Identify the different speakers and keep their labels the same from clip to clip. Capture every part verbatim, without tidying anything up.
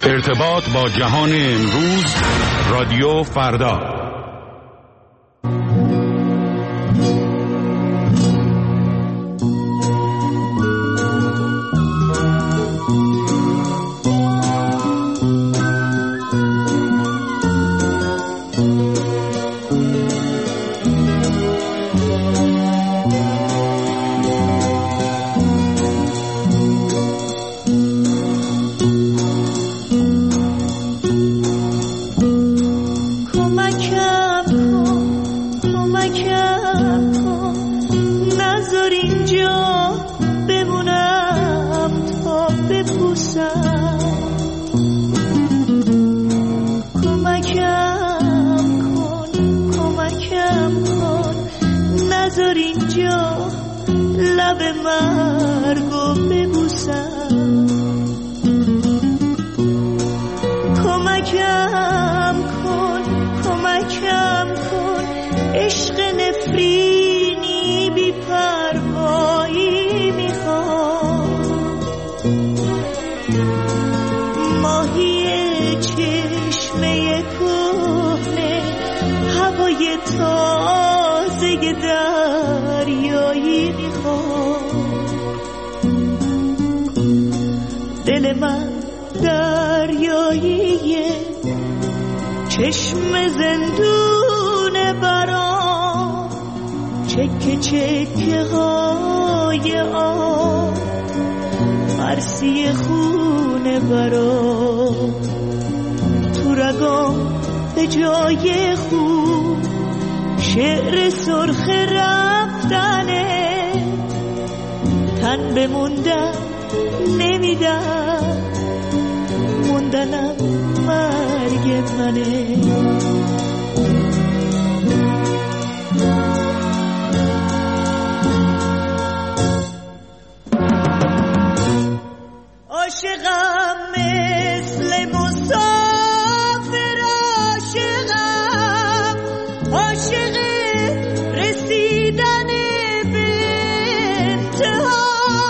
Speaker 1: ارتباط با جهان امروز، رادیو فردا.
Speaker 2: دل من دریایی چشم زندون برام، چکه چکه های آب مرسی خونه برام، تو رگام به جای خوب شعر سرخ رفتنه، تن بموندن نمیدن، موندنم مرگ منه. عاشقم مثل مسافر، عاشقم عاشق رسیدن به انتها،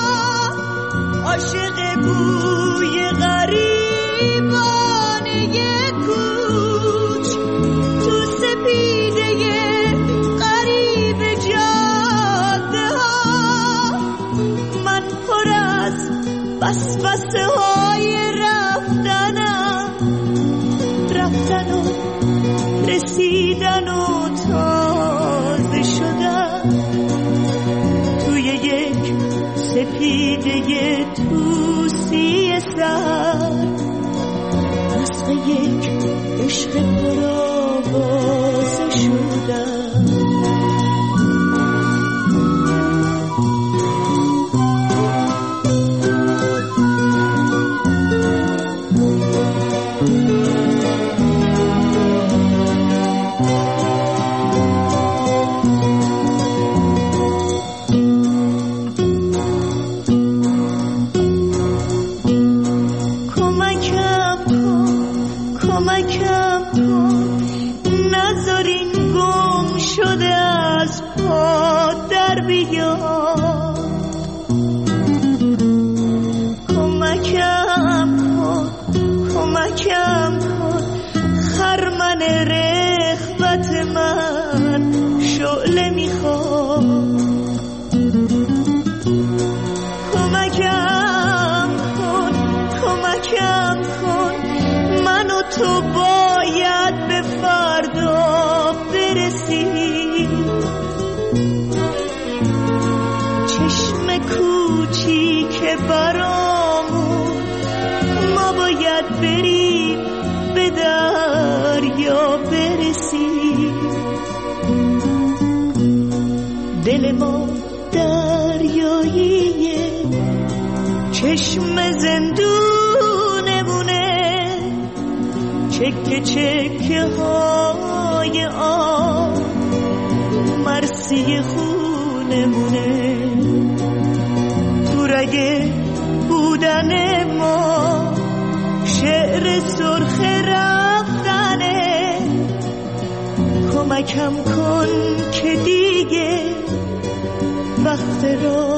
Speaker 2: عاشق بوی غریبانه کوچ تو سپیده غریب جاده ها، من پر از وسوسه های رفتنم، رفتن و رسیدن و تازه شدن توی یک سپیده توسی سر، نسخه یک عشق پرآوازه شدن. تو باید به فردا برسی، چشم کوچیک برامون، ما باید بریم به دریا برسی، دل ما دریاییه چشم زندونمونه، چکه چکه های آب مرسی خونمونه، تو رگ بودن ما شعر سرخ رفتنه، کمکم کن که دیگه وقت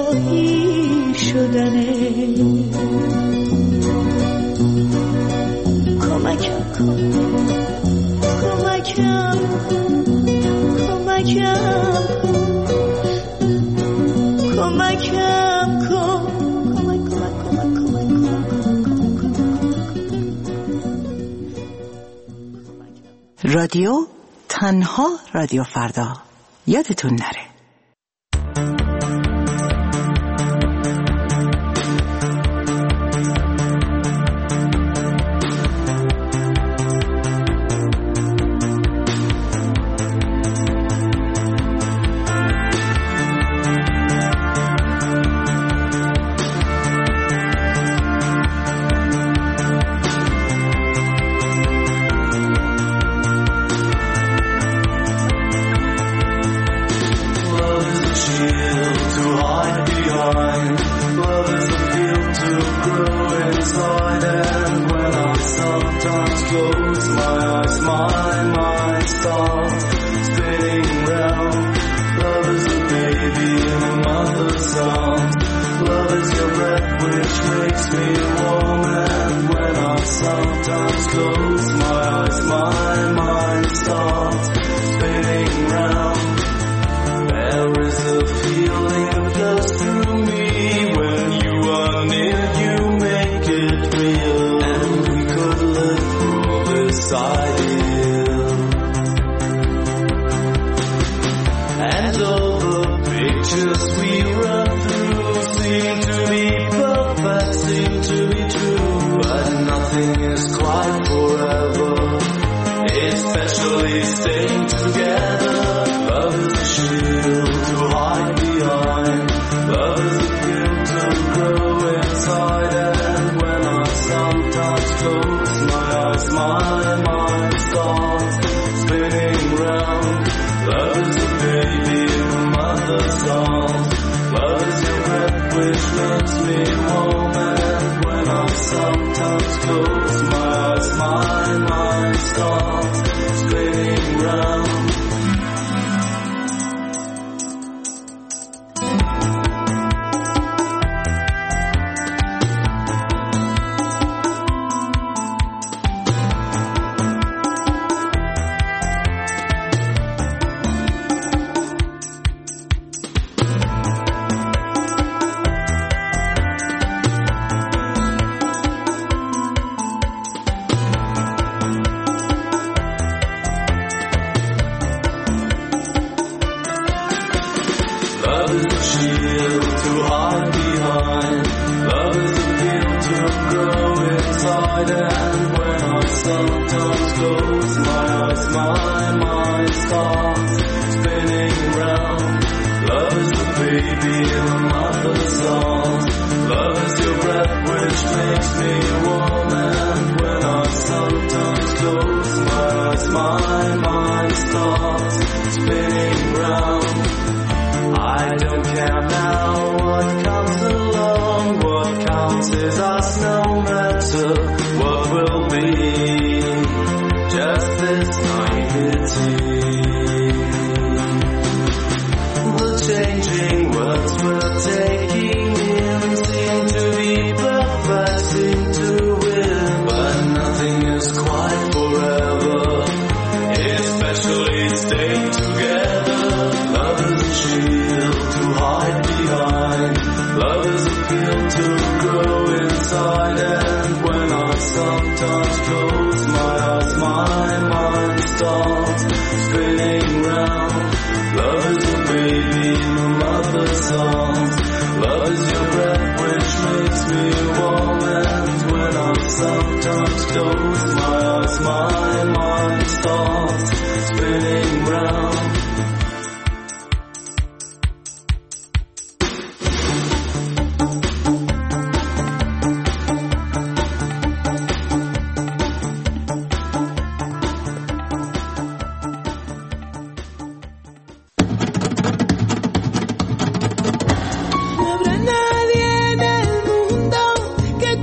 Speaker 2: راهی شدنه. کن کمکم کمکم کمکم کن کمک کمک کمک کمک
Speaker 3: رادیو تنها رادیو فردا یادتون نره.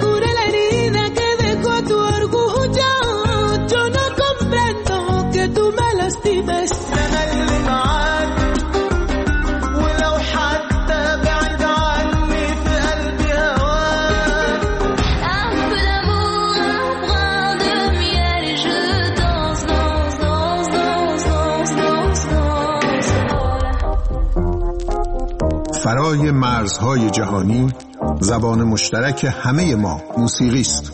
Speaker 2: que tú
Speaker 4: فرای مرزهای جهانی زبان مشترک همه ما موسیقی است.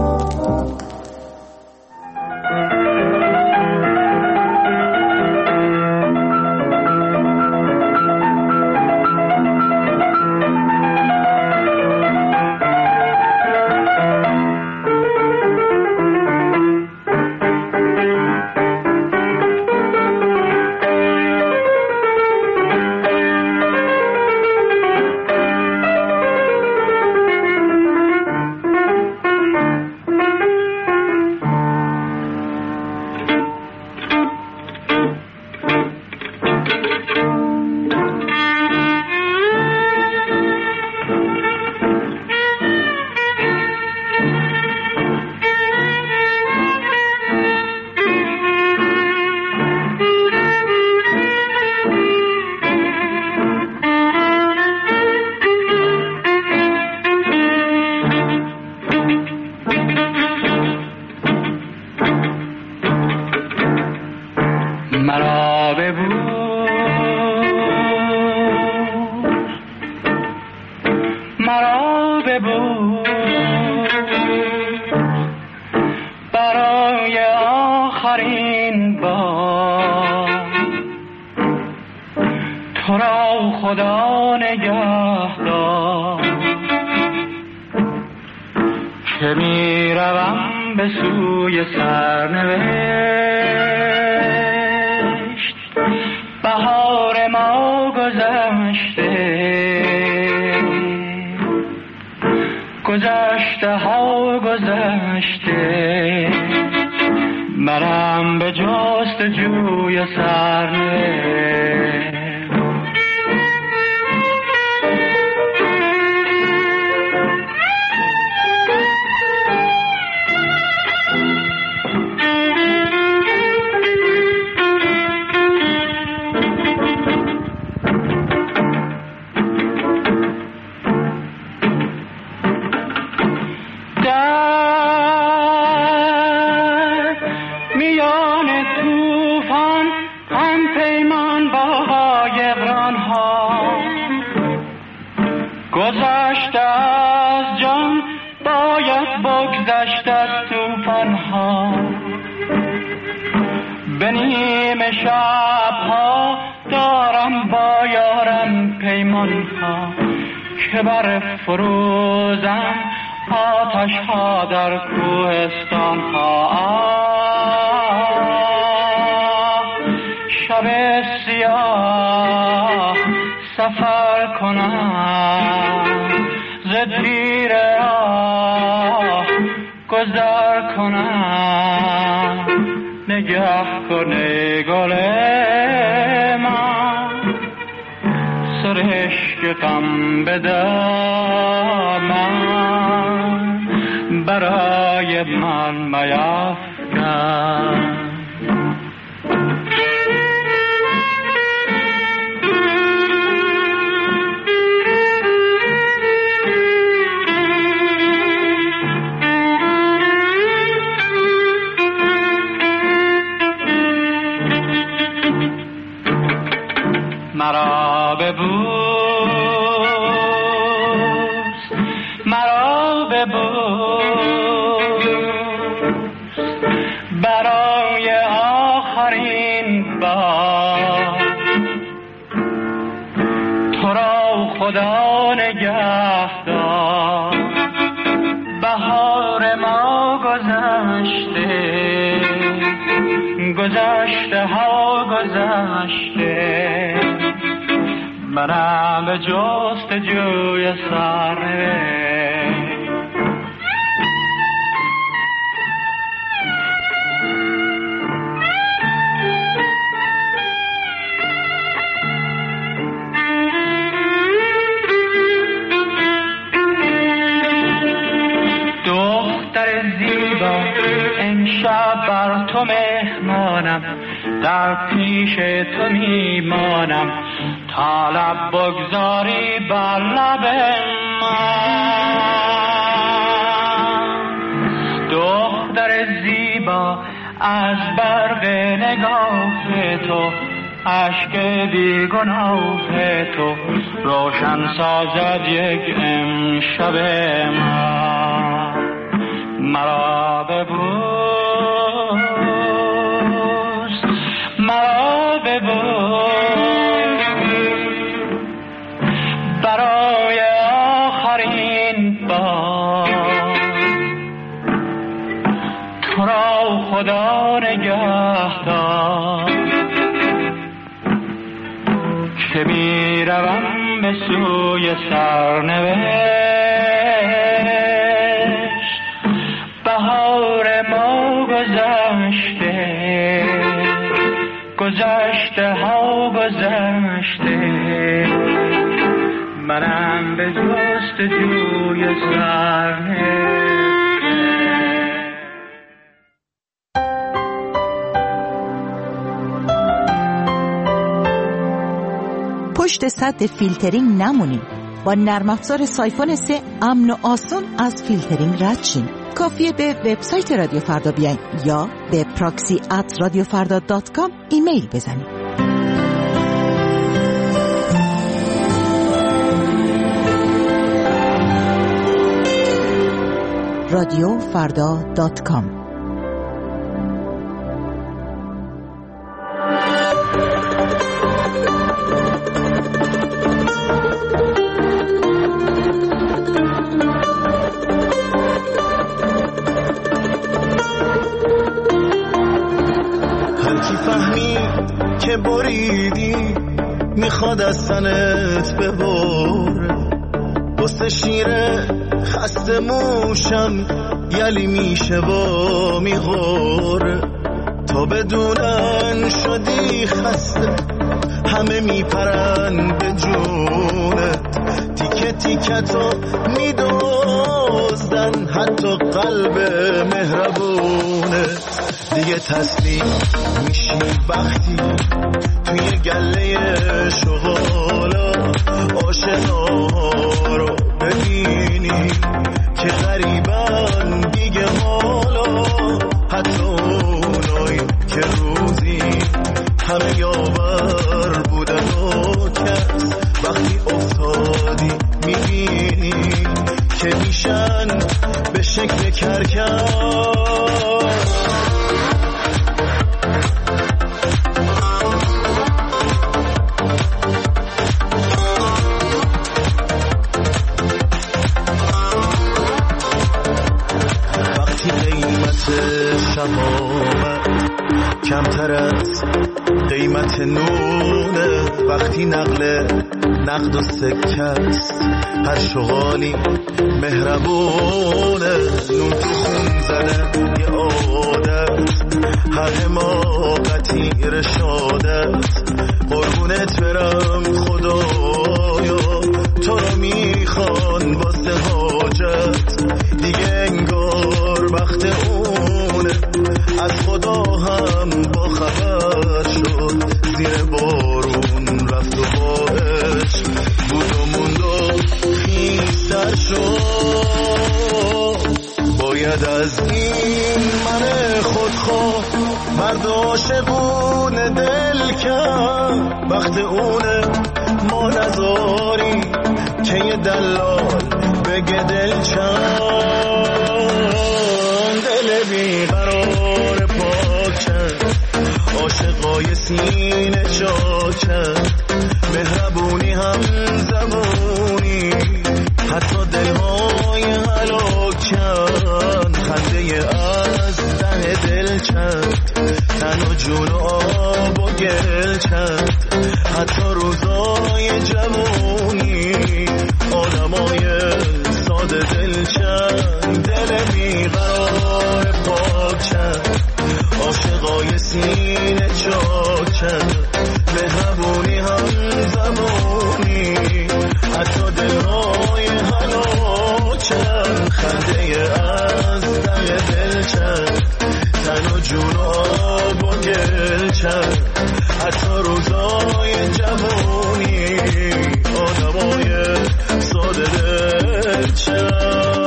Speaker 5: گذشته ها گذشته منم به جست جوی سرنوشت. گذشته از جان باید بگذشت از توفان ها، به نیمه شب ها دارم با یارم پیمان ها که بر فروزم آتش ها در کوهستان ها. شب سیاه سفر کنم ز تیر آه گذر کنم، نگه کنه گل من سرشک غم به دامن برای من میفکن. مرا ببوس مرا ببوس برای آخرین بار، تو را خدا نگه دار. بهار ما گذشته گذشته ها گذشته منم به جست جوی سرنوشت. دختر زیبا امشب بر تو مهمانم، در پیش تو میمانم تا لب بگذاری بر لب من. دختر زیبا از برق نگاه تو اشک بیگناه تو روشن سازد یک امشب من. مرا ببوس مرا ببوس برای آخرین بار. تو را خدا نگهدار که می روم به سوی سرنوشت. بهار ما گذشته گذشته ها گذشته، منم به جستجوی سرنوشت.
Speaker 3: پشت سد فیلترینگ نمونید. با نرم افزار سایفون سه امن و آسان از فیلترینگ رد شین. کافیه به وبسایت رادیو فردا بیاین یا به پراکسی ات رادیو فردا دات کام ایمیل بزنید. رادیو فردا دات کام.
Speaker 6: که بریدی میخواد از تنت ببره، واسه شیره خسته موشم یلی میشه و میغوره. تا بدونن شدی خسته همه میپرن به جونت، تیکه تیکتو میدوزدن حتی قلب مهربونت. دیگه تسلیم میشی وقتی توی گله شغالا آشناها رو ببینی که غریبن دیگه حالا، حتی اونایی که روزی همه یاور بودن و کس وقتی افتادی میبینی که میشن به شکل کرکر. کمتر از قیمت نونه، وقتی نقل نقد و سکست هر شغالی مهربونه. نون تو خون زده یه عادت هر حماقتی رشادت. قربونت برم خدایا تو رو میخوان واسه حاجت. دیگه انگار وقت اونه از خدا هم با خبر شد، زیر بارون رفت و باش بود و موند و خیستر شد. باید از این من خودخواه مرد عاشقون دل کرد، وقت اونه ما نذاری که یه دلال بگه دل چند. دل بیقرار پاکن عاشقای سینه چاکن، مهربونی هم زبونی حتی دلهای هلاکن. خنده از ته دل چند تن و جون و آب و گل چند، حتی روزای جوونی آدمای ساده دل چند. دل بیقرار پاکن عاشقای سینه چاکن، مهربونی هم زبونی حتی دلهای هلاکن. خنده از ته دل چند تن و جون و آب و گل چند، حتی روزای جوونی آدمای ساده دل چند.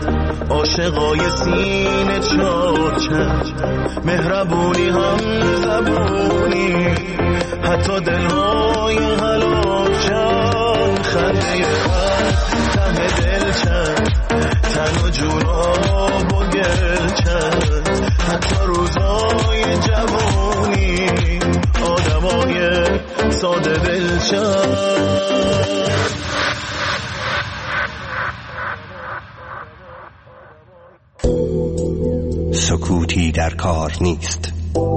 Speaker 6: عاشقای سینه چارچن، مهربونی هم زبونی، حتی دلهای حلاکن، خنده خند ته دل چند، تن و جون آب و گل چند، حتی روزای جوانی آدمای ساده دل چند.
Speaker 7: سکوتی در کار نیست.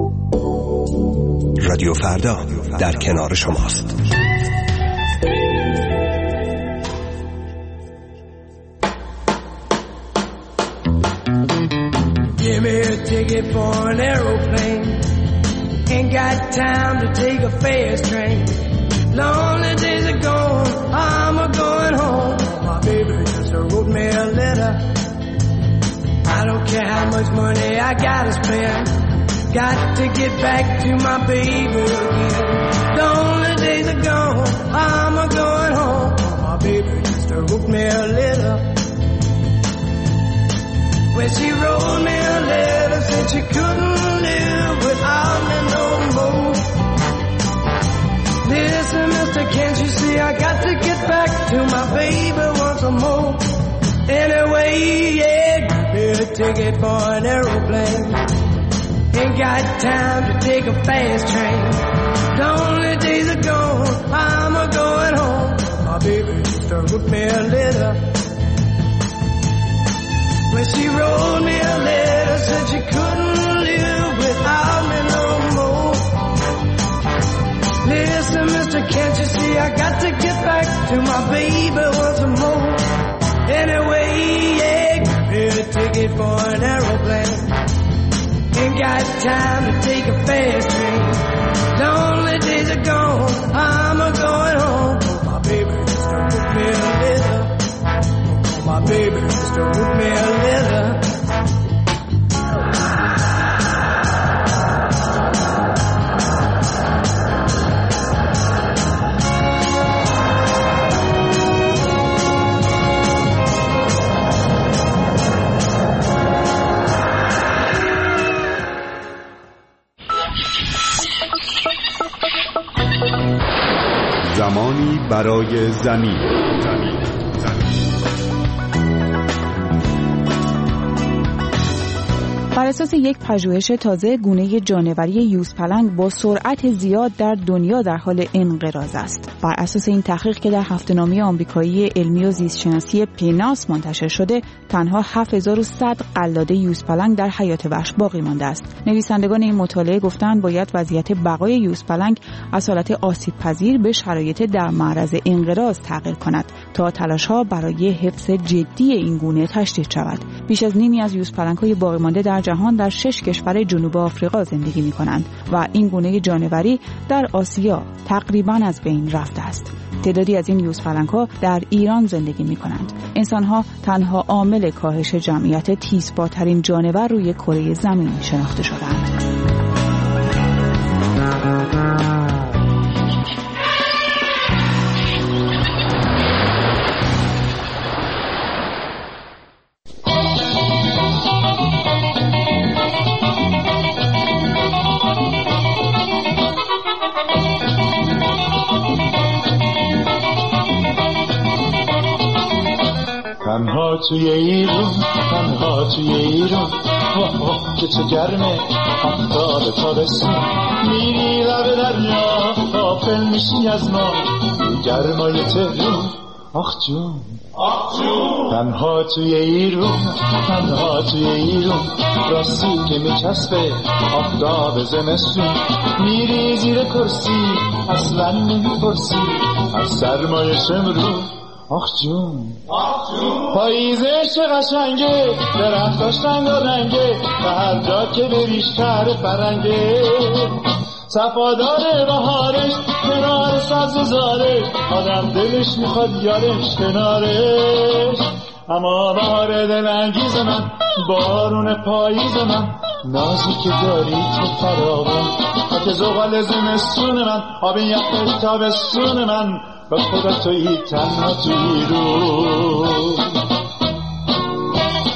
Speaker 7: رادیو فردا در کنار شماست.
Speaker 8: Give me a ticket for an aeroplane. Ain't got time to take a fast train. Lonely days are gone, I'm a going home. My baby just wrote me a letter. I don't care how much money I gotta spend. Got to get back to my baby again. Lonely days are gone, I'm a going home. My baby just wrote me a letter. When she wrote me a letter, said she couldn't live without me no more. Listen, mister, can't you see I got to get back to my baby once more. Anyway, yeah, give me a ticket for an aeroplane. Ain't got time to take a fast train. Lonely days are gone, I'm a going home. My baby just wrote me a letter. When she wrote me a letter, said she couldn't live without me no more. Listen, mister, can't you see I got to get back to my baby once more. Anyway, yeah, give me a ticket for an aeroplane. Ain't got time to take a fast train. Lonely days are gone, I'm a going home. My baby just wrote me a letter. My baby just wrote me a letter.
Speaker 1: زمانی برای زمین. زمین.
Speaker 9: بر اساس یک پژوهش تازه، گونه جانوری یوزپلنگ با سرعت زیاد در دنیا در حال انقراض است. بر اساس این تحقیق که در هفته‌نامه آمریکایی علمی و زیستشناسی پیناس منتشر شده، تنها هفت هزار و صد قلاده یوزپلنگ در حیات وحش باقی مانده است. نویسندگان این مطالعه گفتند باید وضعیت بقای یوزپلنگ از حالت آسیب پذیر به شرایط در معرض انقراض تغییر کند تا تلاش‌ها برای حفظ جدی این گونه تشدید شود. بیش از نیمی از یوزپلنگ‌های باقی مانده در جهان در شش کشور جنوب آفریقا زندگی می‌کنند و این گونه جانوری در آسیا تقریباً از بین رفته است. تعدادی از این یوزپلنگ‌ها در ایران زندگی می‌کنند. انسان‌ها تنها عامل کاهش جمعیت تیزپاترین جانور روی کره زمین شناخته شده‌اند.
Speaker 10: تنها توی ایران، تنها توی ایران، واه واه که چه گرمه، آفتاب تابستون، میری لب دریا، غافل میشی از ما، گرمای تهرون، آخ جون، آخ جون. تنها توی ایران، تنها توی ایران، راستی که میچسبه آفتاب زمستون، میری زیر کرسی، اصلا نمیپرسی، از سرمایه شمرون، آخ جون، آخ جون. پاییزه چه قشنگه، درختاش رنگ و رنگه، و هر جا که بریش تر فرنگه، صفادار بهارش کنار سبززارش، آدم دلش میخواد یارش کنارش. اما بهار دلانگیز من، بارون پاییز من، نازی که داری تو فراوان، خاک زغال زمستون من، آب یخ تابستون من، به خدا تویی تنها تویی رو.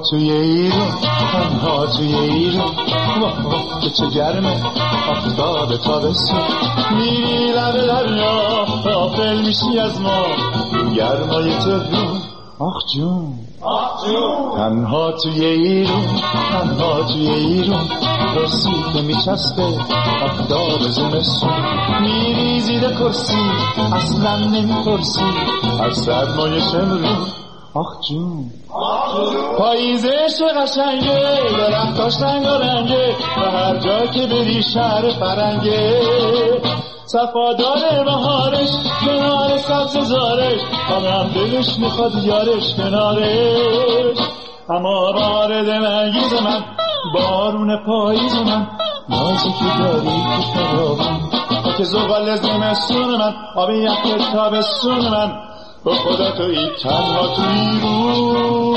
Speaker 10: توی ایران تنها توی ایران واه که چه گرمه آفتاب تابستون میری لب دریا غافل میشی از ما گرمای تهرون آخ جون آخ جون تنها توی ایران تنها توی ایران رسی که میچسته آفتاب زمستون میری زیر کرسی اصلا نمیپرسی از سرمایه شمرون آخ جون پاییزش قشنگه درختاش رنگارنگه و هر جا که بری شهر فرنگه صفادار بهارش کنار سبززارش همه دلش میخواد یارش کنارش اما بار دلانگیز من بارون پاییز من نازی که داری که خرابم که زغال زمستون من آبی یک تابستون من با خدا توی تنها توی رو.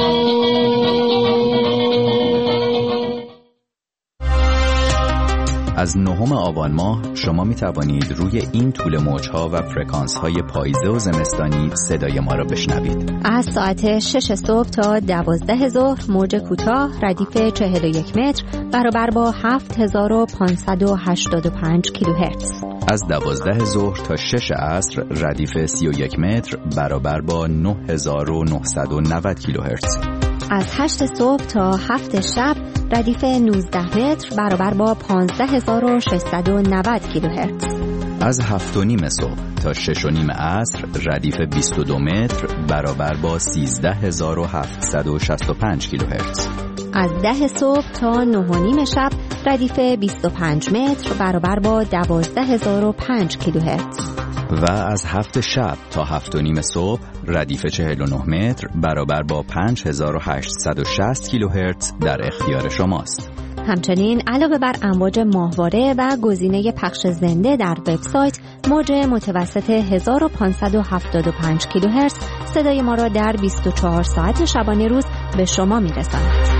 Speaker 11: از نهم آبان ماه شما می توانید روی این طول موجها و فرکانس های پاییزه و زمستانی صدای ما را بشنوید.
Speaker 12: از ساعت شش صبح تا دوازده ظهر موج کوتاه ردیف چهل و یک متر برابر با هفت هزار و پانصد و هشتاد و پنج کیلوهرتز.
Speaker 11: از دوازده ظهر تا شش عصر ردیف سی و یک متر برابر با نه هزار و نهصد و نود کیلوهرتز.
Speaker 12: از هشت صبح تا هفت شب ردیف نوزده متر برابر با پانزده هزار و ششصد و نود کیلوهرتز.
Speaker 11: از هفت و نیم صبح تا شش و نیم عصر ردیف بیست و دو متر برابر با سیزده هزار و هفتصد و شصت و پنج کیلوهرتز.
Speaker 12: از ده صبح تا نه و نیم شب ردیف بیست و پنج متر برابر با دوازده هزار و پنج کیلوهرتز.
Speaker 11: و از هفت شب تا هفت و نیم صبح ردیف چهل و نه متر برابر با پنج هزار و هشتصد و شصت کیلوهرتز در اختیار شماست.
Speaker 12: همچنین علاوه بر امواج ماهواره و گزینه پخش زنده در وبسایت، موج متوسط هزار و پانصد و هفتاد و پنج کیلوهرتز صدای ما را در بیست و چهار ساعت شبانه روز به شما می‌رساند.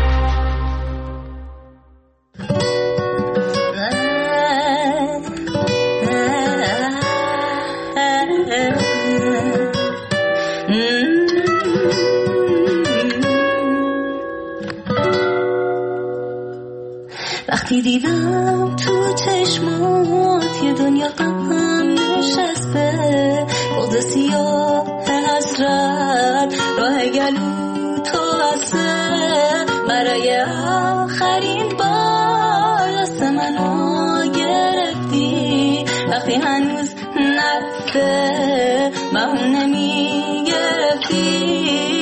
Speaker 2: وقتی دیدم تو چشمات یه دنیا غم نشسته، بغض سیاه حسرت راه گلو تو هسته، برای آخرین بار دست منو گرفتی، وقتی هنوز نرفته بهونه میگرفتی.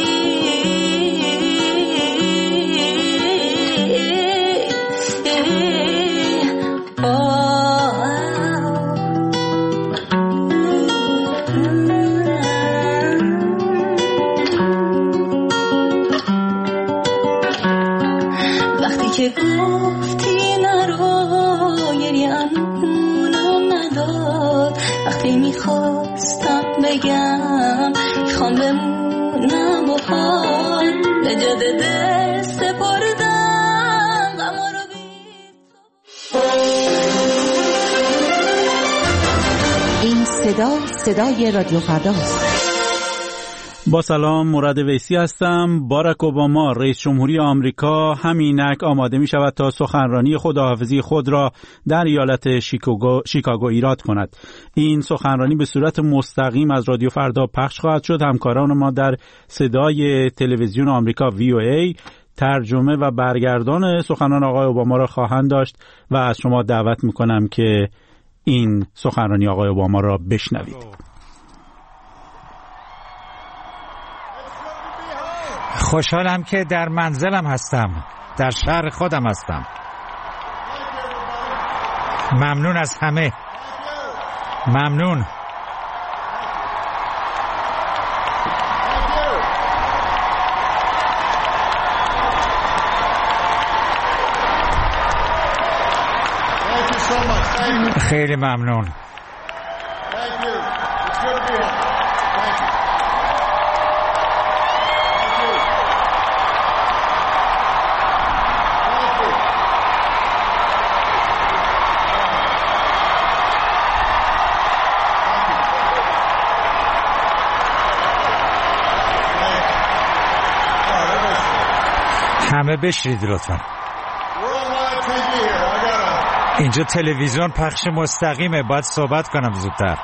Speaker 2: که گفتی نرو گریه امونم نداد، وقتی میخواستم بگم میخوام بمونم با حال، به جاده دل سپردم غما رو بی تو.
Speaker 3: این صدا صدای رادیو فرداست.
Speaker 13: با سلام، مراد ویسی هستم. باراک اوباما رئیس جمهوری آمریکا همینک آماده می شود تا سخنرانی خداحافظی خود را در ایالت شیکاگو, شیکاگو ایراد کند. این سخنرانی به صورت مستقیم از رادیو فردا پخش خواهد شد. همکاران ما در صدای تلویزیون آمریکا وی او ای ترجمه و برگردان سخنان آقای اوباما را خواهند داشت و از شما دعوت می کنم که این سخنرانی آقای اوباما را بشنوید.
Speaker 14: خوشحالم که در منزلم هستم، در شهر خودم هستم. ممنون از همه. ممنون. خیلی ممنون. همه بشید لطفا. اینجا تلویزیون پخش مستقیمه، باید صحبت کنم زودتر.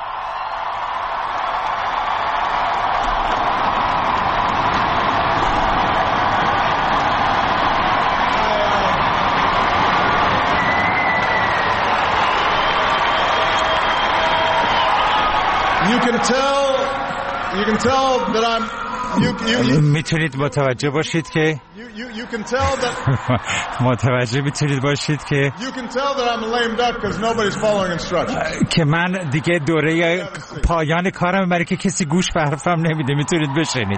Speaker 15: You can tell, you can tell that I'm, you, you, you,
Speaker 14: میتونید متوجه باشید که
Speaker 15: you, you, you can tell that,
Speaker 14: متوجه میتونید باشید که
Speaker 15: you can tell that I'm a lame duck because nobody's following instructions.
Speaker 14: که من دیگه دوره پایان کارم برای که کسی گوش به حرفم نمیده. میتونید بشنید.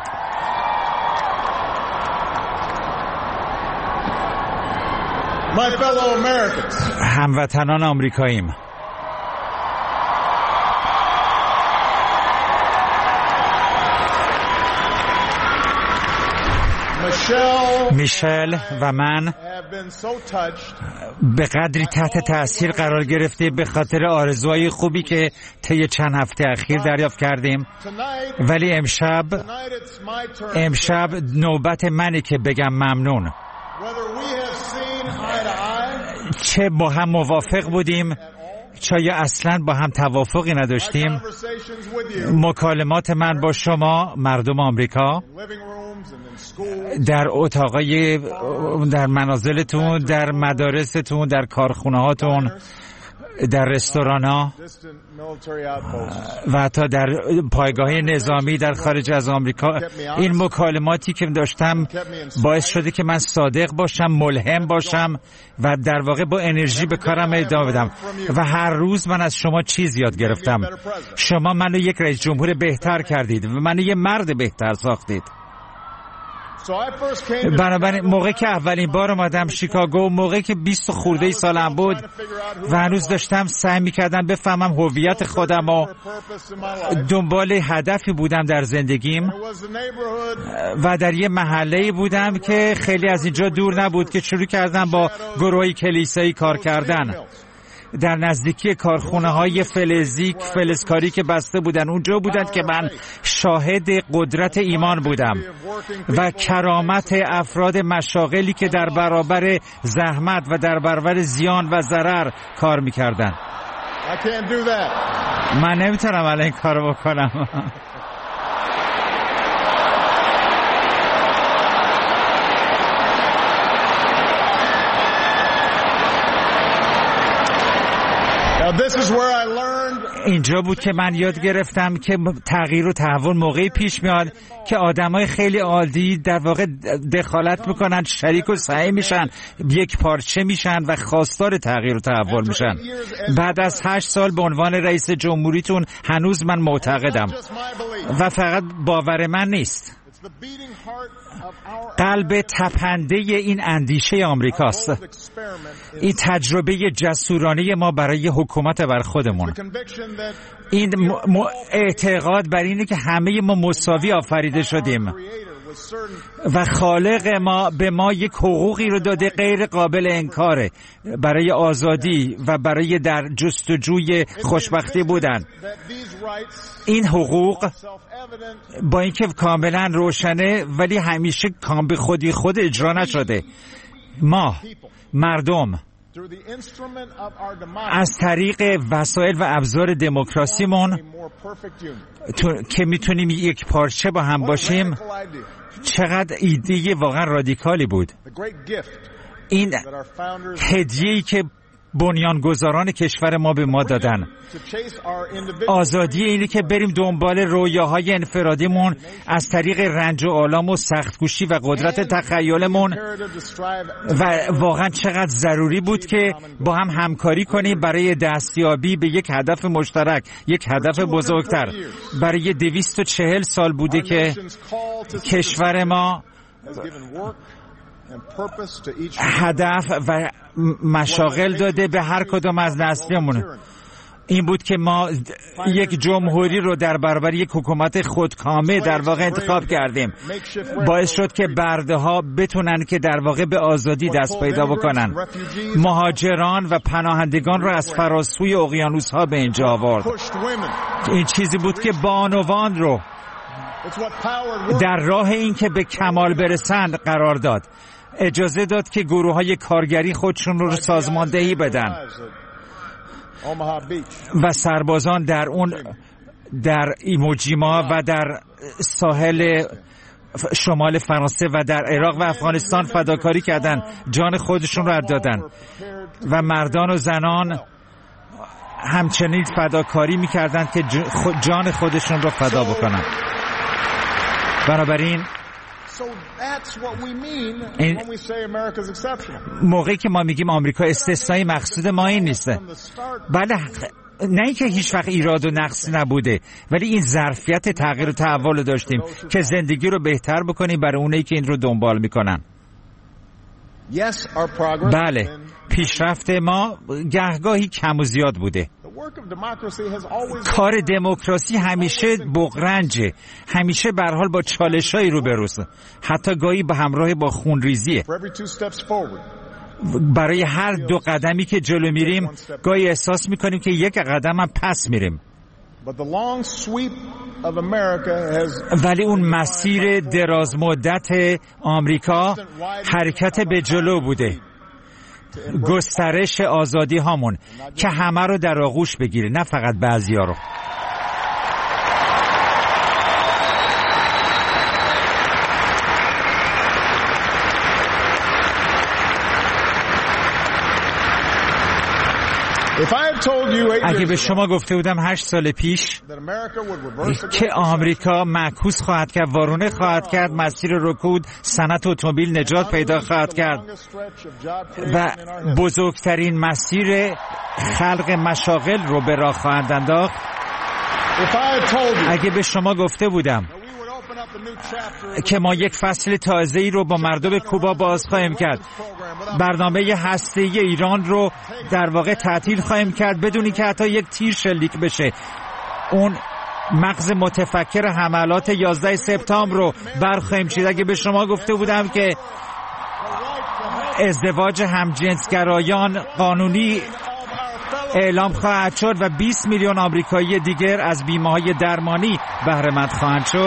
Speaker 15: My fellow Americans.
Speaker 14: هموطنان آمریکاییم. میشل و من به قدری تحت تأثیر قرار گرفته به خاطر آرزوهای خوبی که طی چند هفته اخیر دریافت کردیم، ولی امشب امشب نوبت منه که بگم ممنون. چه با هم موافق بودیم چه یا اصلا با هم توافقی نداشتیم، مکالمات من با شما مردم آمریکا در اتاقای، در منازلتون، در مدارستون، در کارخونه هاتون، در رستوران ها و حتی در پایگاه نظامی در خارج از آمریکا، این مکالماتی که داشتم باعث شده که من صادق باشم، ملهم باشم و در واقع با انرژی به کارم ادامه بدم. و هر روز من از شما چیز یاد گرفتم. شما منو یک رئیس جمهور بهتر کردید و منو یه مرد بهتر ساختید. بنابراین موقعی که اولین بار اومدم شیکاگو، موقعی که بیست خورده سالم بود و هنوز داشتم سعی میکردم بفهمم هویت خودم و دنبال هدفی بودم در زندگیم و در یه محله‌ای بودم که خیلی از اینجا دور نبود که شروع کردم با گروهی کلیسایی کار کردن در نزدیکی کارخونه های فلزی فلزکاری که بسته بودن. اونجا بودند که من شاهد قدرت ایمان بودم و کرامت افراد مشاغلی که در برابر زحمت و در برابر زیان و ضرر کار میکردن. من نمیتونم الان این کارو بکنم. اینجا بود که من یاد گرفتم که تغییر و تحول موقعی پیش میاد که آدمای خیلی عادی در واقع دخالت میکنن، شریک و سعی میشن، یک پارچه میشن و خواستار تغییر و تحول میشن. بعد از هشت سال به عنوان رئیس جمهوریتون هنوز من معتقدم و فقط باور من نیست، قلب تپنده این اندیشه آمریکاست، این تجربه جسورانه ما برای حکومت بر خودمون، این م- اعتقاد بر اینه که همه ما مساوی آفریده شدیم و خالق ما به ما یک حقوقی رو داده غیر قابل انکاره برای آزادی و برای در جستجوی خوشبختی بودن. این حقوق با اینکه کاملا روشنه ولی همیشه کام به خودی خود اجرا نشده. ما مردم از طریق وسایل و ابزار دموکراسیمون که میتونیم یک پارچه با هم باشیم، چقدر ایده واقعا رادیکالی بود. این هدیه‌ای که بنیانگذاران کشور ما به ما دادن، آزادی اینه که بریم دنبال رویاهای انفرادیمون از طریق رنج و آلام و سخت‌کوشی و قدرت تخیلمون، و واقعا چقدر ضروری بود که با هم همکاری کنیم برای دستیابی به یک هدف مشترک، یک هدف بزرگتر. برای دویست و چهل سال بوده که کشور ما هدف و مشاغل داده به هر کدام از نسلمون. این بود که ما یک جمهوری رو در برابر یک حکومت خودکامه در واقع انتخاب کردیم. باعث شد که برده ها بتونن که در واقع به آزادی دست پیدا بکنن. مهاجران و پناهندگان رو از فراسوی اقیانوس ها به اینجا آورد. این چیزی بود که بانوان رو در راه این که به کمال برسند قرار داد اجازه داد که گروه های کارگری خودشون رو سازماندهی بدن و سربازان در اون در ایموجیما و در ساحل شمال فرانسه و در عراق و افغانستان فداکاری کردن، جان خودشون رو دادن و مردان و زنان همچنین فداکاری میکردن که جان خودشون رو فدا بکنن. بنابراین این موقعی که ما میگیم آمریکا استثنایی، مقصود ما این نیسته. بله، نه اینکه هیچ وقت ایراد و نقص نبوده، ولی این ظرفیت تغییر و تحول رو داشتیم که زندگی رو بهتر بکنیم برای اونایی که این رو دنبال میکنن. بله، پیشرفت ما گهگاهی کم و زیاد بوده. کار دموکراسی همیشه بغرنجه، همیشه به هر حال با چالشایی روبروست، حتی گاهی به همراه با خونریزیه. برای هر دو قدمی که جلو میریم گاهی احساس میکنیم که یک قدم هم پس میریم، ولی اون مسیر دراز مدت آمریکا حرکت به جلو بوده، گسترش آزادی هامون که همه رو در آغوش بگیره، نه فقط بعضیا رو. اگه به شما گفته بودم هشت سال پیش که آمریکا معکوس خواهد کرد، وارونه خواهد کرد، مسیر رکود صنعت اتومبیل نجات پیدا خواهد کرد و بزرگترین مسیر خلق مشاغل رو به راه خواهند انداخت، اگه به شما گفته بودم که ما یک فصل تازه‌ای رو با مردم کوبا باز خواهیم کرد، برنامه هسته‌ای ایران رو در واقع تعطیل خواهیم کرد بدون که حتی یک تیر شلیک بشه، اون مغز متفکر حملات یازده سپتامبر رو برخواهیم چید، اگه به شما گفته بودم که ازدواج همجنسگرایان قانونی اعلام خواهد شد و بیست میلیون آمریکایی دیگر از بیمه‌های درمانی بهره مند خواهند شد،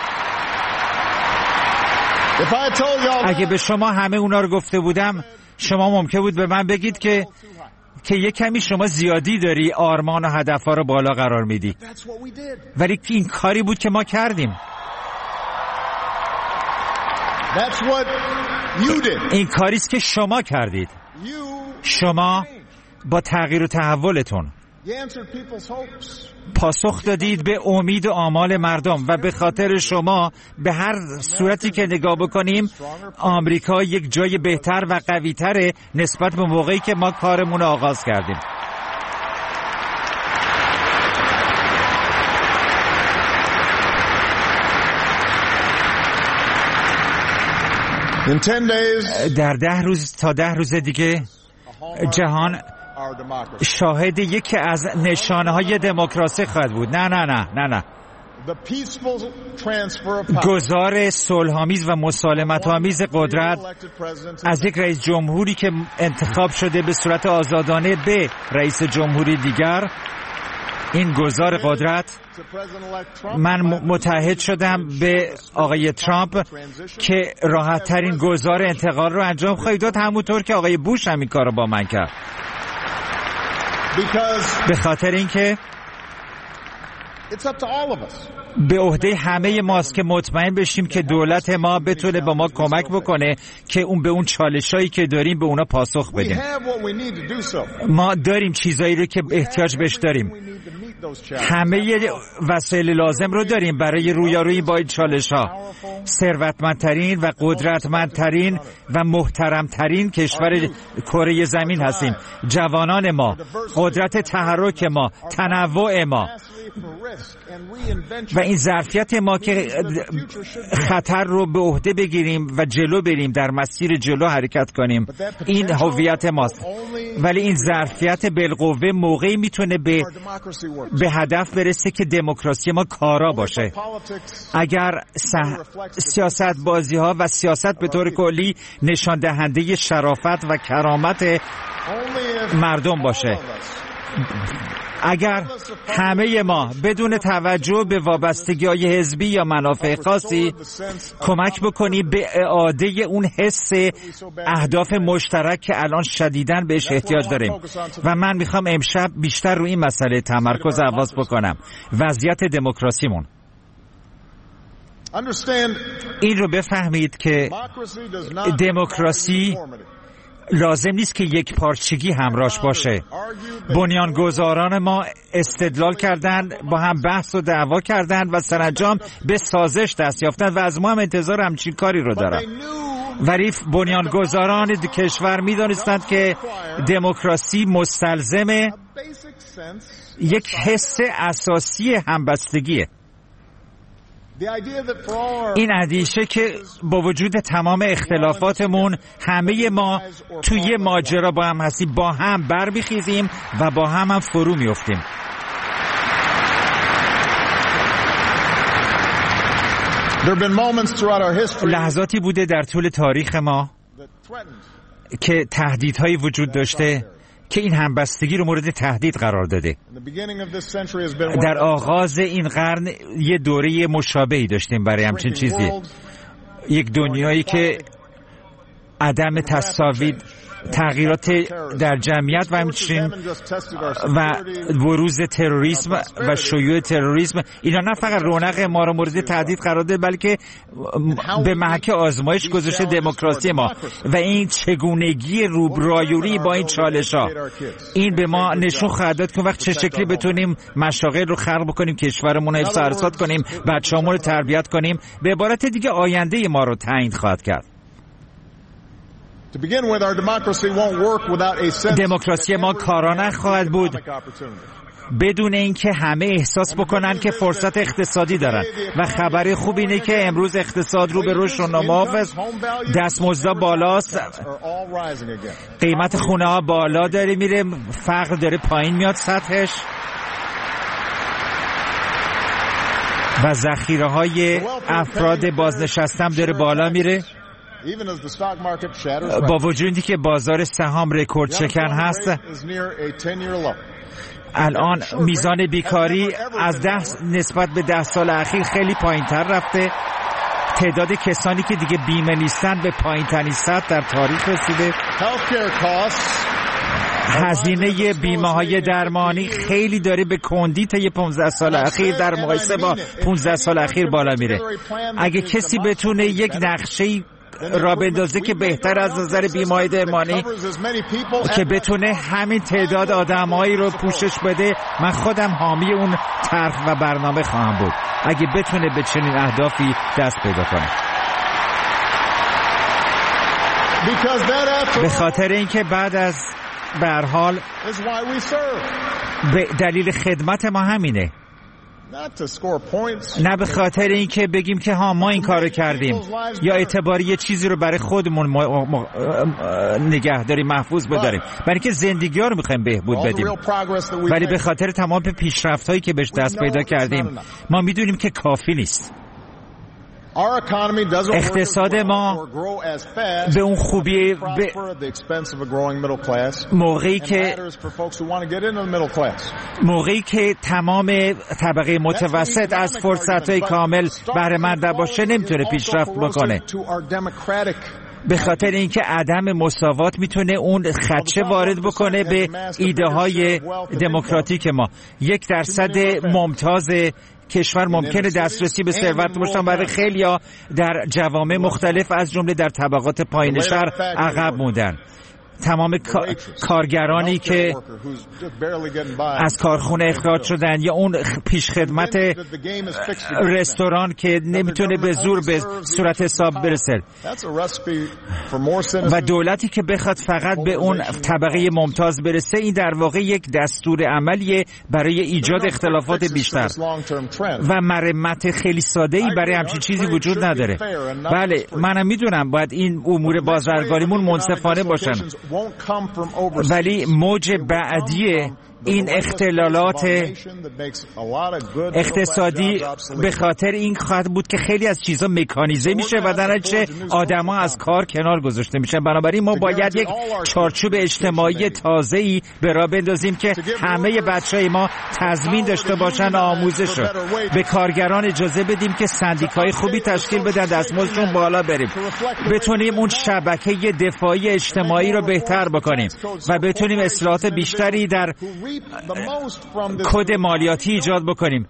Speaker 14: اگه به شما همه اونا رو گفته بودم، شما ممکن بود به من بگید که که یک کمی شما زیادی داری آرمان و هدفها رو بالا قرار میدی، ولی این کاری بود که ما کردیم. این کاریست که شما کردید، شما با تغییر و تحولتون پاسخ دادید به امید و آمال مردم و به خاطر شما به هر صورتی که نگاه بکنیم آمریکا یک جای بهتر و قوی‌تره نسبت به موقعی که ما کارمون رو آغاز کردیم. در ده روز تا ده روز دیگه جهان شاهد یکی از نشانه‌های دموکراسی خواهد بود. نه نه نه نه نه گذار صلح‌آمیز و مسالمت‌آمیز قدرت از یک رئیس جمهوری که انتخاب شده به صورت آزادانه به رئیس جمهوری دیگر. این گذار قدرت، من متحد شدم به آقای ترامپ که راحت ترین گذار انتقال رو انجام خواهید داد، همونطور که آقای بوش هم این کار رو با من کرد، به خاطر اینکه به عهده همه ماست که مطمئن بشیم که دولت ما بتونه با ما کمک بکنه که اون به اون چالشایی که داریم به اونا پاسخ بدیم. ما داریم چیزایی رو که احتیاج بهش داریم، همه وسایل لازم رو داریم برای رویارویی با این چالش‌ها. ثروتمندترین و قدرتمندترین و محترمترین کشور کره زمین هستیم. جوانان ما، قدرت تحرک ما، تنوع ما و این ظرفیت ما که خطر رو به عهده بگیریم و جلو بریم، در مسیر جلو حرکت کنیم، این هویت ماست. ولی این ظرفیت بالقوه موقعی میتونه به به هدف برسه که دموکراسی ما کارا باشه. اگر سیاست بازی ها و سیاست به طور کلی نشان دهنده شرافت و کرامت مردم باشه، اگر همه ما بدون توجه به وابستگی‌های حزبی یا منافع خاصی کمک بکنیم به اعاده اون حس اهداف مشترک که الان شدیداً بهش احتیاج داریم. و من میخوام امشب بیشتر روی این مسئله تمرکز حواس بکنم، وضعیت دموکراسیمون. این رو بفهمید که دموکراسی لازم نیست که یک پارچگی همراهش باشه. بنیانگذاران ما استدلال کردند، با هم بحث و دعوا کردند و سرانجام به سازش دست یافتند و از ما هم انتظار همچین کاری رو دارن. ولی بنیانگذاران کشور می‌دانستند که دموکراسی مستلزم یک حس اساسی همبستگیه. این اندیشه که با وجود تمام اختلافاتمون همه ما توی ماجرا با هم هستیم، با هم برمیخیزیم و با هم هم فرو میافتیم. لحظاتی بوده در طول تاریخ ما که تهدیدهایی وجود داشته که این همبستگی رو مورد تهدید قرار داده. در آغاز این قرن یه دوره مشابهی داشتیم برای همچین چیزی، یک دنیایی که عدم تساوی، تغییرات در جمعیت و همچنین و بروز تروریسم و شیوع تروریسم، اینا نه فقط رونق ما رو مورد تهدید قرار داده بلکه به محک آزمایش گذاشته دموکراسی ما و این چگونگی روبرایوری با این چالش ها. این به ما نشون خواهد داد که وقت چه شکلی بتونیم مشاغل رو خلق بکنیم، کشورمون رو حفظ و ارشاد کنیم، بچه‌هامون رو تربیت کنیم. به عبارت دیگه آینده ما رو تعیین خواهد کرد. دموکراسی ما کارا نخواهد بود بدون اینکه همه احساس بکنن که فرصت اقتصادی دارن. و خبر خوب اینه که امروز اقتصاد رو به رشد و نمو، دستمزدها بالاست، قیمت خونه ها بالا داره میره، فقر داره پایین میاد سطحش و ذخیره های افراد بازنشسته داره بالا میره. با وجودی که بازار سهام رکورد شکن هست، الان میزان بیکاری از ده نسبت به ده سال اخیر خیلی پایین تر رفته. تعداد کسانی که دیگه بیمه نیستن به پایین ترین سطح در تاریخ رسیده. هزینه بیمه های درمانی خیلی داره به کندی طی پانزده سال اخیر در مقایسه با پانزده سال اخیر بالا میره. اگه کسی بتونه یک نقشه را بندازه که بهتر از نظر بیمه درمانی که بتونه همین تعداد آدمایی رو پوشش بده، من خودم حامی اون طرح و برنامه خواهم بود اگه بتونه به چنین اهدافی دست پیدا کنه. به خاطر اینکه بعد از به هر حال به دلیل خدمت ما همینه، نه به خاطر اینکه بگیم که ها ما این کارو کردیم یا اعتباری یه چیزی رو برای خودمون م... م... نگهداری محفوظ بداریم، برای که زندگی ها رو میخوایم بهبود بدیم. ولی به خاطر تمام پیشرفت هایی که بهش دست پیدا کردیم ما میدونیم که کافی نیست. اقتصاد ما به اون خوبی به موقعی که موقعی که تمام طبقه متوسط از فرصت‌های کامل بهره مند باشه نمیتونه پیشرفت بکنه، به خاطر اینکه عدم مساوات میتونه اون خدشه وارد بکنه به ایده های دموکراتیک ما. یک درصد ممتاز کشور ممکنه دسترسی به ثروت باشن، برای خیلی‌ها در جوامع مختلف از جمله در طبقات پایین شهر عقب موندن. تمام کارگرانی که از کارخونه اخراج شدن یا اون پیشخدمت رستوران که نمیتونه به زور به صورت حساب برسه و دولتی که بخواد فقط به اون طبقه ممتاز برسه، این در واقع یک دستور عملیه برای ایجاد اختلافات بیشتر و مرمت خیلی ساده‌ای برای همچین چیزی وجود نداره. بله منم میدونم باید این امور بازرگانیمون منصفانه باشن، ولی موج بعدی این اختلالات اقتصادی به خاطر این خواهد بود که خیلی از چیزا مکانیزه میشه و در نتیجه آدما از کار کنار گذاشته میشن. بنابراین ما باید یک چارچوب اجتماعی تازه‌ای به راه بندازیم که همه بچهای ما تضمین داشته باشن آموزش رو. به کارگران اجازه بدیم که سندیکای خوبی تشکیل بدن، دستمزدشون بالا بریم، بتونیم اون شبکه دفاعی اجتماعی رو بهتر بکنیم و بتونیم اصلاحات بیشتری در کد مالیاتی ایجاد بکنیم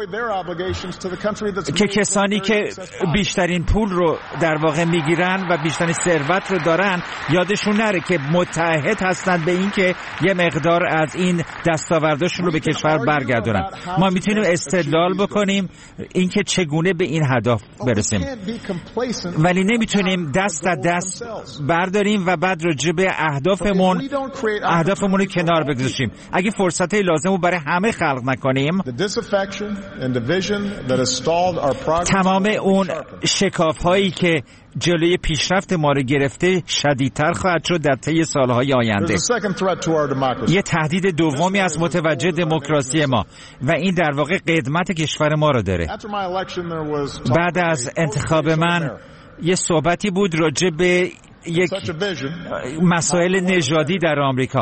Speaker 14: که کسانی که بیشترین پول رو در واقع میگیرن و بیشترین ثروت رو دارن یادشون نره که متعهد هستند به این که یه مقدار از این دستاورداشون رو به کشور برگردونن. ما میتونیم استدلال بکنیم اینکه چگونه به این هدف برسیم، ولی نمیتونیم دست از دست برداریم و بعد راجع به اهدافمون اهدافمون رو کنار بگذاریم. اگه فرصت لازم رو برای همه خلق نکنیم، تمام اون شکاف هایی که جلوی پیشرفت ما رو گرفته شدیدتر خواهد شد در طی سالهای آینده. یه تهدید دومی از متوجه دموکراسی ما و این در واقع قدمت کشور ما رو داره. بعد از انتخاب من یه صحبتی بود راجع به یک مسائل نژادی در آمریکا،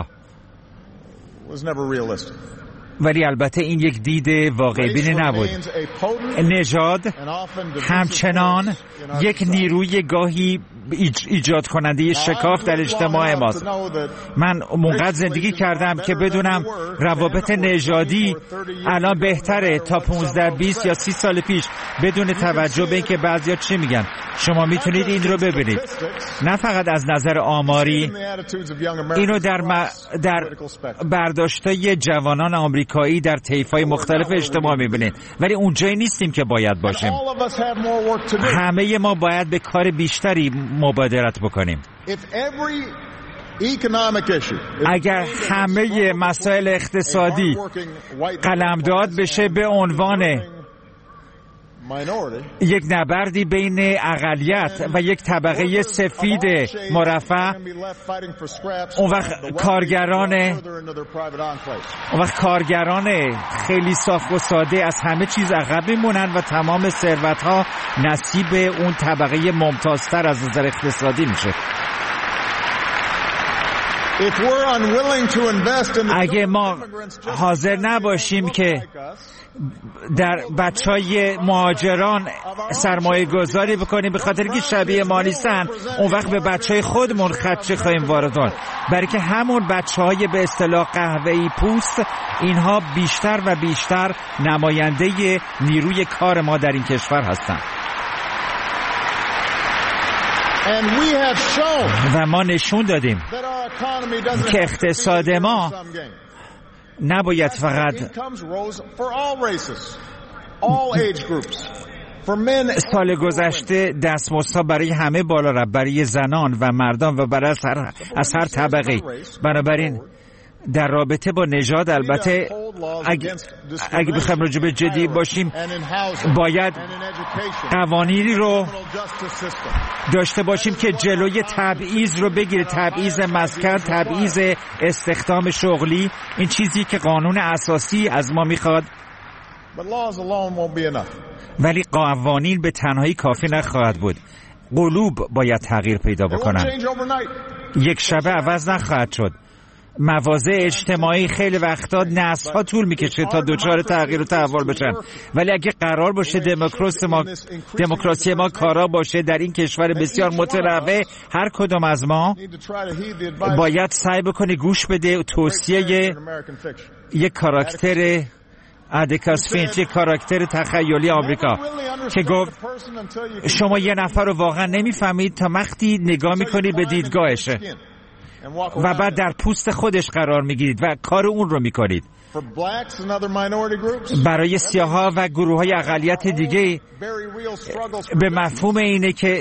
Speaker 14: ولی البته این یک دید واقع بین نبود. نژاد همچنان یک نیروی گاهی ایجاد کننده شکاف در اجتماع ماست. من اونقدر زندگی کردم که بدونم روابط نژادی الان بهتره تا پانزده بیست یا سی سال پیش، بدون توجه به اینکه بعضیا چی میگن. شما میتونید این رو ببینید، نه فقط از نظر آماری، اینو در م... در برداشتای جوانان آمریکایی در طیف‌های مختلف اجتماع میبینید، ولی اونجایی نیستیم که باید باشیم. همه ما باید به کار بیشتری مبادرت بکنیم. اگر همه مسائل اقتصادی قلمداد بشه به عنوان یک نبردی بین اقلیت و یک طبقه سفید مرفه، اون وقت کارگران اون وقت کارگران خیلی صاف و ساده از همه چیز عقب میمونن و تمام ثروت‌ها نصیب اون طبقه ممتازتر از نظر اقتصادی میشه. اگه ما حاضر نباشیم که در بچهای مهاجران سرمایه گذاری بکنیم به خاطر که شبیه ما نیستن، اون وقت به بچهای خودمون خدشه خواهیم واردون، برای که همون بچهای به اصطلاح قهوه‌ای پوست اینها بیشتر و بیشتر نماینده نیروی کار ما در این کشور هستند. و ما نشون دادیم که اقتصاد ما نباید فقط سال گذشته دستمزدها برای همه بالا رفت، برای زنان و مردان و برای از هر, از هر طبقه. بنابراین در رابطه با نژاد البته اگه, اگه بخوایم راجع به جدی باشیم باید قوانینی رو داشته باشیم که جلوی تبعیض رو بگیره، تبعیض مسکن، تبعیض استخدام شغلی، این چیزی که قانون اساسی از ما میخواد. ولی قوانین به تنهایی کافی نخواهد بود، قلوب باید تغییر پیدا بکنن، یک شبه عوض نخواهد شد. مواضع اجتماعی خیلی وقتا نسل‌ها طول میکشه تا دچار تغییر و تحول بشن، ولی اگه قرار باشه دموکراسی ما دموکراسی ما کارا باشه در این کشور بسیار متنوع، هر کدوم از ما باید سعی بکنه گوش بده توصیه یک کاراکتر ادکاس فینچ، یک کاراکتر تخیلی آمریکا که گفت شما یه نفر رو واقعا نمیفهمید تا وقتی نگاه میکنید به دیدگاهشه و بعد در پوست خودش قرار میگیرید و کار اون رو میکنید. برای سیاها و گروه های اقلیت دیگه به مفهوم اینه که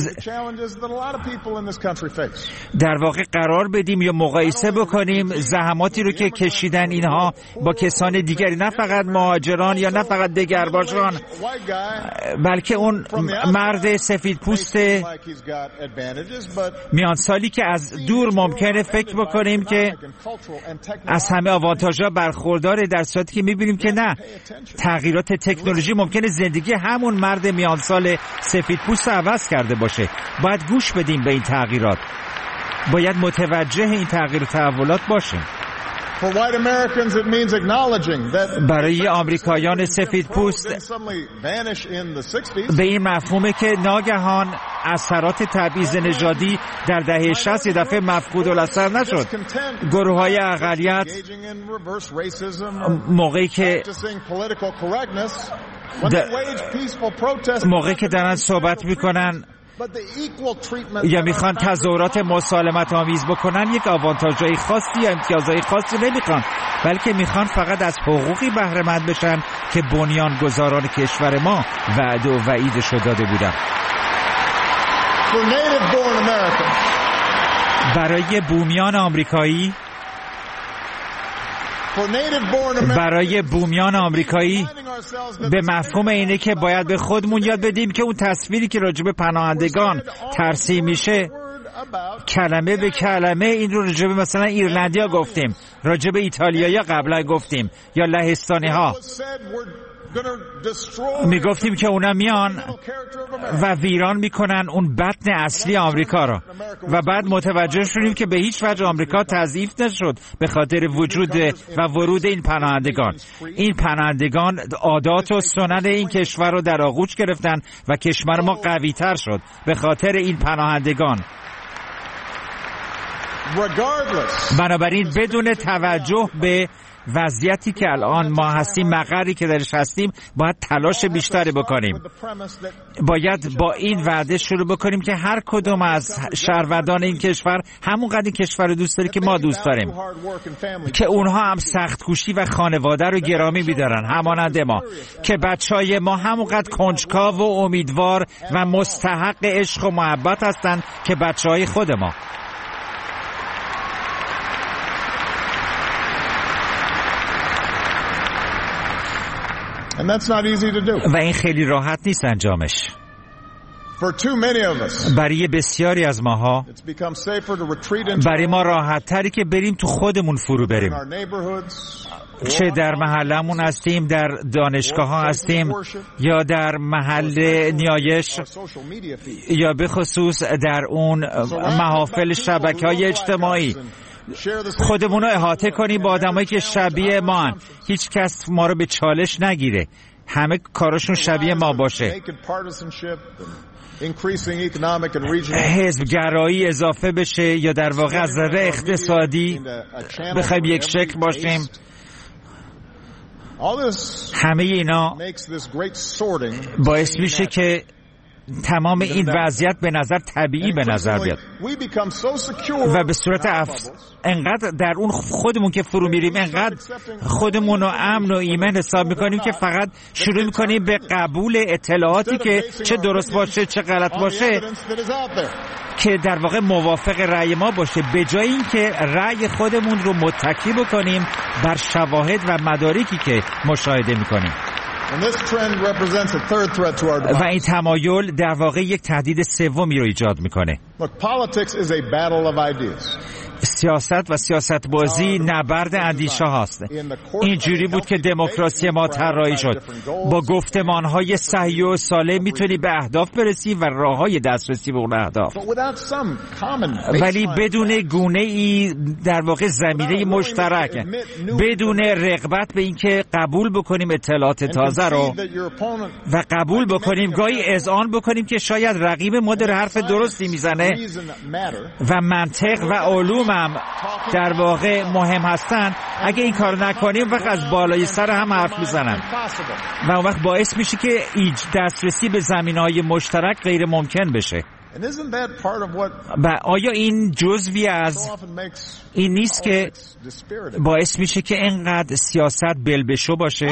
Speaker 14: در واقع قرار بدیم یا مقایسه بکنیم زحماتی رو که کشیدن اینها با کسان دیگری، نه فقط مهاجران یا نه فقط دگرباشان، بلکه اون مرد سفید پوست میان سالی که از دور ممکنه فکر بکنیم که از همه آوانتاژها برخورداره، در صورتی که میبینیم که نه، تغییرات تکنولوژی ممکنه زندگی همون مرد میان سال سفید پوست عوض کرده باشه. باید گوش بدیم به این تغییرات، باید متوجه این تغییر و تحولات باشیم. برای آمریکایان سفید پوست به این مفهومه که ناگهان اثرات تبعیض نژادی در دهه شصت یه دفعه مفقود الاثر نشد. گروه های اقلیت موقعی که موقعی که دارن صحبت میکنن یا میخوان تظاهرات مسالمت آمیز بکنن، یک آوانتاژهای خاصی یا امتیازهای خاصی نمیخوان، بلکه میخوان فقط از حقوقی بهره مند بشن که بنیانگذاران کشور ما وعده و وعیدش رو داده بودن. برای بومیان آمریکایی برای بومیان آمریکایی به مفهوم اینه که باید به خودمون یاد بدیم که اون تصویری که راجب پناهندگان ترسیم میشه کلمه به کلمه این رو راجب مثلا ایرلندیا گفتیم، راجب ایتالیایی قبلا گفتیم یا لهستانی ها میگفتیم که اونا میان و ویران میکنن اون بطن اصلی آمریکا را و بعد متوجه شدیم که به هیچ وجه آمریکا تضعیف نشد به خاطر وجود و ورود این پناهندگان. این پناهندگان عادات و سنن این کشور رو در آغوش گرفتن و کشور ما قوی تر شد به خاطر این پناهندگان. بنابراین بدون توجه به وضعیتی که الان ما هستیم، مقری که درش هستیم، باید تلاش بیشتری بکنیم. باید با این وعده شروع بکنیم که هر کدوم از شهروندان این کشور همونقدر این کشور رو دوست داره که ما دوست داریم، که اونها هم سخت کوشی و خانواده رو گرامی می‌دارن همانند ما، که بچهای ما همونقدر کنجکاو و امیدوار و مستحق عشق و محبت هستن که بچهای خود ما.
Speaker 15: And that's not easy to do.
Speaker 14: و این خیلی راحت نیست انجامش.
Speaker 15: For too many of us,
Speaker 14: برای بسیاری از ماها
Speaker 15: it's become safer to retreat into
Speaker 14: برای ما راحت تری که بریم تو خودمون فرو بریم،
Speaker 15: our neighborhoods,
Speaker 14: چه در محلمون هستیم، در دانشگاه ها هستیم یا در محل نیایش یا به خصوص در اون محافل شبکه‌های اجتماعی. خودمون رو احاطه کنیم با آدمایی که شبیه ما هن. هیچ کس ما رو به چالش نگیره، همه کارشون شبیه ما باشه. حزبگرایی اضافه بشه یا در واقع از نظر اقتصادی بخوایم یک شکل باشیم. همه اینا باعث میشه که تمام این وضعیت به نظر طبیعی به نظر بیاد و به صورت اف... انقدر در اون خودمون که فرو میریم، انقدر خودمون رو امن و ایمن حساب میکنیم که فقط شروع میکنیم به قبول اطلاعاتی که چه درست باشه چه غلط باشه که در واقع موافق رأی ما باشه، به جای اینکه رأی خودمون رو متکی بکنیم بر شواهد و مدارکی که مشاهده میکنیم. و این تمایل در واقع یک تهدید سومی رو ایجاد میکنه. سیاست و سیاست بازی نبرد اندیشه هاست. اینجوری بود که دموکراسی ما طراحی شد. با گفتمانهای صحیح و سالم میتونی به اهداف برسی و راههای دسترسی به اون اهداف، ولی بدون گونه ای در واقع زمینه مشترک، بدون رغبت به اینکه قبول بکنیم اطلاعات تازه رو و قبول بکنیم، گاهی اذعان بکنیم که شاید رقیب ما در حرف درستی میزنه و منطق و علوم هم در واقع مهم هستن. اگه این کار نکنیم وقت از بالای سر هم حرف میزنن و اون وقت باعث میشه که ایج دسترسی به زمینه‌های مشترک غیر ممکن بشه. و آیا این جزوی از این نیست که باعث میشه که اینقدر سیاست بلبشو باشه؟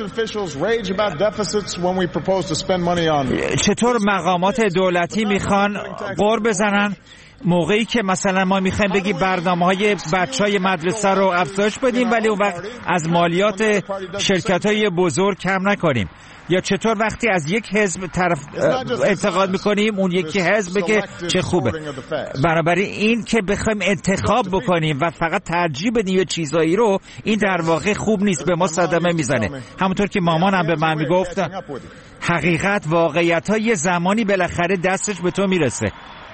Speaker 14: چطور مقامات دولتی میخوان غر بزنن موقعی که مثلا ما میخوایم بگیم برنامه‌های بچهای مدرسه رو افزایش بدیم ولی اون وقت از مالیات شرکت‌های بزرگ کم نکنیم؟ یا چطور وقتی از یک حزب طرف انتقاد میکنیم اون یکی حزب بگه چه خوبه؟ بنابراین این که بخوایم انتخاب بکنیم و فقط ترجیح بدیم یه چیزایی رو، این در واقع خوب نیست، به ما صدمه میزنه. همونطور که مامانم به من میگفت حقیقت واقعیت ها یه زمانی بالاخره دستش به تو میرسه.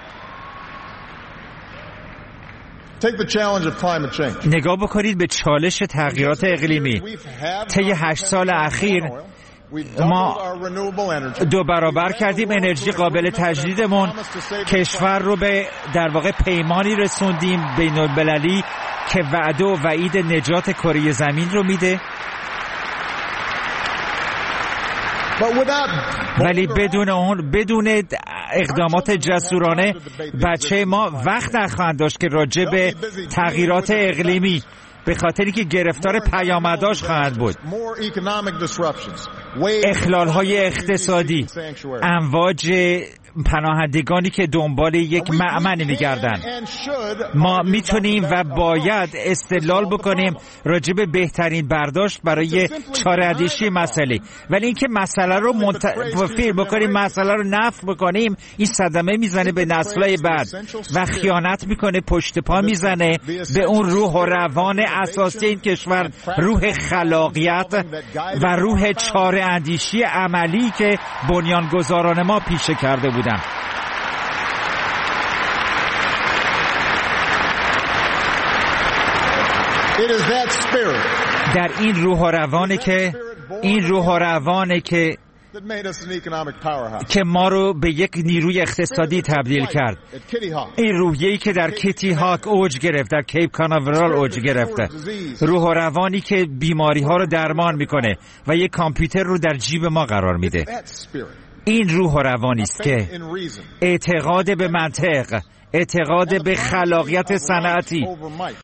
Speaker 14: نگاه بکنید به چالش تغییرات اقلیمی. طی هشت سال اخیر ما دو برابر کردیم انرژی قابل تجدیدمون، کشور رو به در واقع پیمانی رسوندیم بین المللی که وعده و وعید نجات کره زمین رو میده، ولی بدون اون بدون اقدامات جسورانه بچه ما وقت نخواهند داشت که راجع به تغییرات اقلیمی به خاطری که گرفتار پیامداش خواهند بود. اخلال‌های اقتصادی، امواج پناهندگانی که دنبال یک مأمن می‌گردند. ما میتونیم و باید استدلال بکنیم راجع به بهترین برداشت برای چاره‌اندیشی مسئله، ولی اینکه مسئله رو منتفی بکنیم، مسئله رو نفی بکنیم، این صدمه میزنه به نسل‌های بعد و خیانت میکنه، پشت پا میزنه به اون روح و روان اساسی این کشور، روح خلاقیت و روح چاره‌اندیشی عملی که بنیانگذاران ما پیشه کرده بودن. در این روح و روانه که این روح و روانه که که ما رو به یک نیروی اقتصادی تبدیل کرد. این روحیه‌ای که در کیتی هاک اوج گرفت، در کیپ کاناورال اوج گرفته، روح و روانی که بیماری ها رو درمان میکنه و یک کامپیوتر رو در جیب ما قرار میده. این روح و روانی است که اعتقاد به منطق، اعتقاد به خلاقیت صنعتی